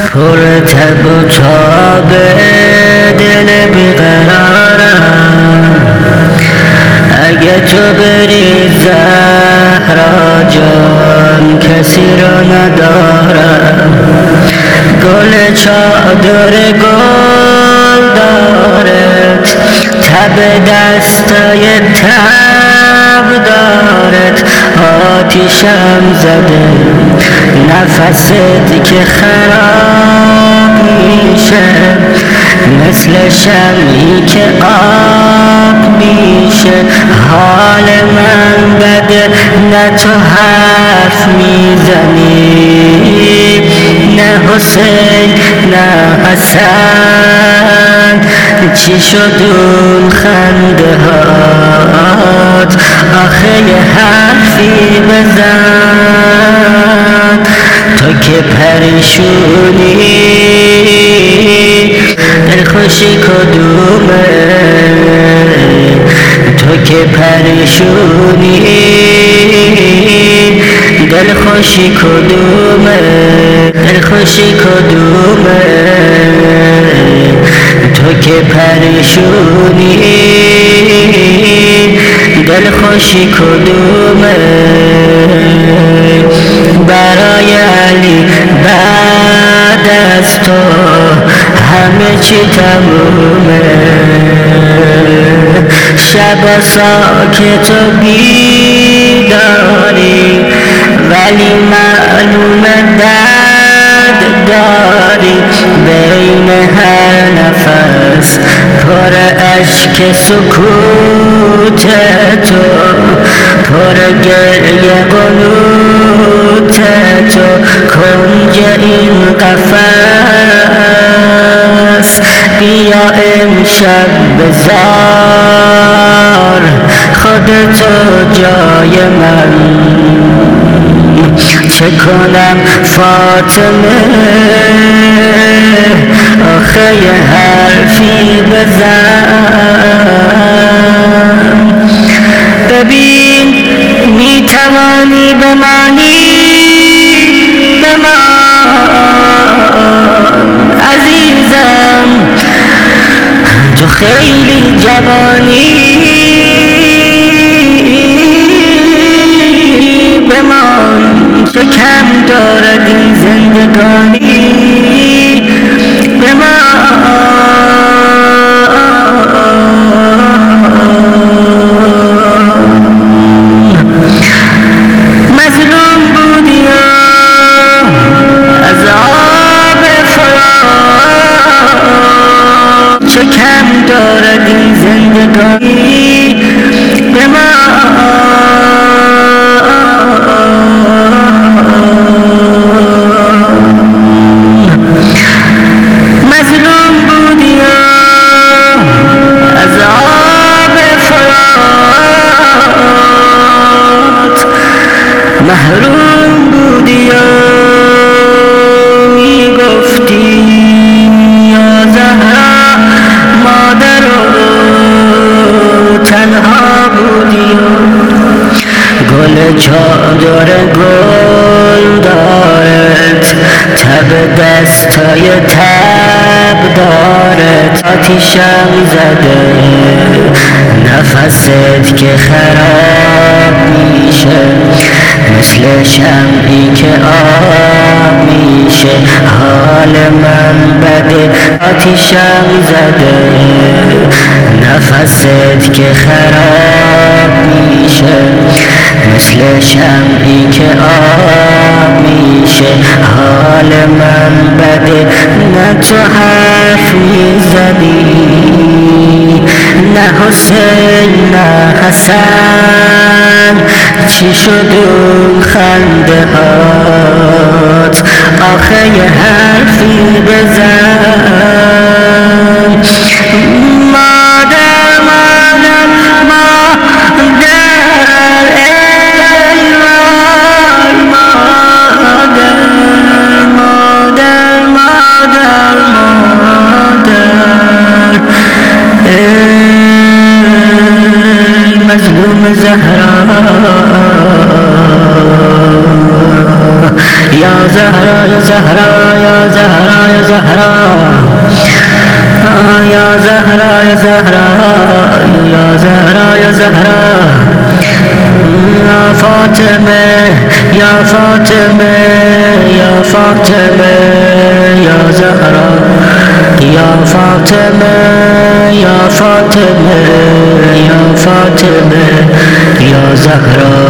پر تب و تاب دل بیقرارم. اگه تو بری زهرا جان کسی رو ندارم. گل چادر گل دارد، تب دستای تب دارد. آتیشم زده نفست که خراب میشه، مثل شمعی که آب میشه. حال من بده نه تو حرف میزنی، نه حسین نه حسن. چی شد اون خنده هات؟ آخه یه حرفی بزن. تو که پریشونی دلخوشی کدومه؟ تو که پریشونی دلخوشی کدومه؟ دلخوشی کدومه؟ تو که پریشونی دلخوشی کدومه؟ برای علی بعد از تو همه چی تمومه. شب ساکت و بیداری ولی معلومه درد داری. بین هر نفس پر اشک سکوت تو، پر گریه قنوت تو. کنج این قفس بیا امشب بذار خودتو جای من. چه کنم فاطمه آخه یه حرفی بزن. ببین میتوانی بمانی، بمان عزیزم. تو خیلی جوانی، بمان. چه کم دارد این زندگانی، بمان. مظلوم بودی از آب فرات، چه کم دارد این زندگانی، بمان. محروم بودی و میگفتی یا زهرا مادر و تنها بودی. گل چادر گل دارد، تب دستای تب دارد. آتیشم زده نفست که خراب میشه، مثل شمعی که آب میشه. حال من بده آتیشم زده نفست که خراب میشه، مثل شمعی که آب میشه. حال من بده نه تو حرف میزنی، نه حسین نه حسن. چی شد اون خنده هات؟ آخه یه حرفی بزن. مادر مادر مادر ای مادر مادر مادر مادر ای مظلوم زهرا یا زهرا. زهرا یا زهرا یا زهرا یا زهرا یا زهرا یا زهرا یا زهرا یا زهرا یا فاطمه یا فاطمه یا فاطمه یا زهرا یا فاطمه یا فاطمه یا فاطمه یا زهرا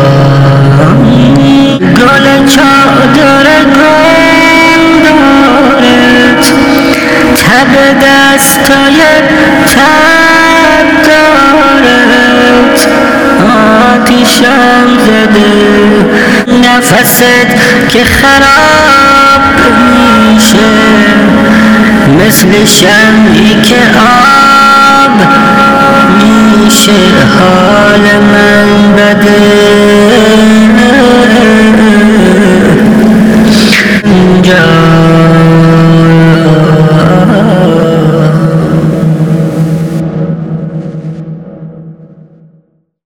گل چادر گل دارد تب دستای تب دارد آتیشم زده نفست که خراب میشه مثل شمعی که آب میشه حال